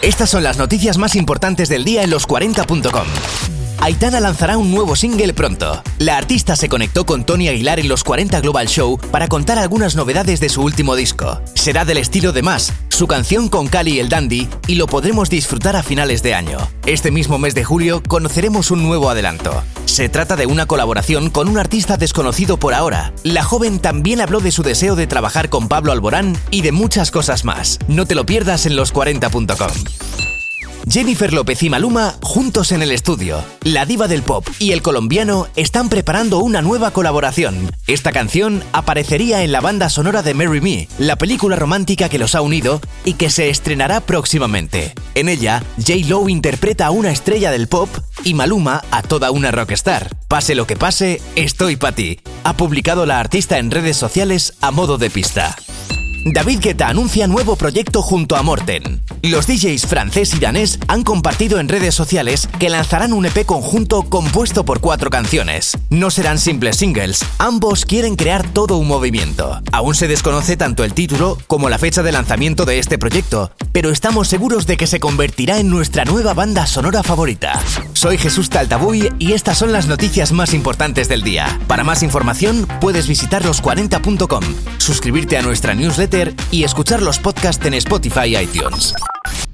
Estas son las noticias más importantes del día en los40.com. Aitana lanzará un nuevo single pronto. La artista se conectó con Tony Aguilar en los 40 Global Show para contar algunas novedades de su último disco. Será del estilo de Más, su canción con Cali el Dandy, y lo podremos disfrutar a finales de año. Este mismo mes de julio conoceremos un nuevo adelanto. Se trata de una colaboración con un artista desconocido por ahora. La joven también habló de su deseo de trabajar con Pablo Alborán y de muchas cosas más. No te lo pierdas en los40.com. Jennifer López y Maluma juntos en el estudio. La diva del pop y el colombiano están preparando una nueva colaboración. Esta canción aparecería en la banda sonora de Marry Me, la película romántica que los ha unido y que se estrenará próximamente. En ella, J-Lo interpreta a una estrella del pop y Maluma a toda una rockstar. Pase lo que pase, estoy pa' ti, ha publicado la artista en redes sociales a modo de pista. David Guetta anuncia nuevo proyecto junto a Morten. Los DJs francés y danés han compartido en redes sociales que lanzarán un EP conjunto compuesto por 4 canciones. No serán simples singles, ambos quieren crear todo un movimiento. Aún se desconoce tanto el título como la fecha de lanzamiento de este proyecto, pero estamos seguros de que se convertirá en nuestra nueva banda sonora favorita. Soy Jesús Taltabuy y estas son las noticias más importantes del día. Para más información puedes visitar los40.com, suscribirte a nuestra newsletter y escuchar los podcasts en Spotify y iTunes.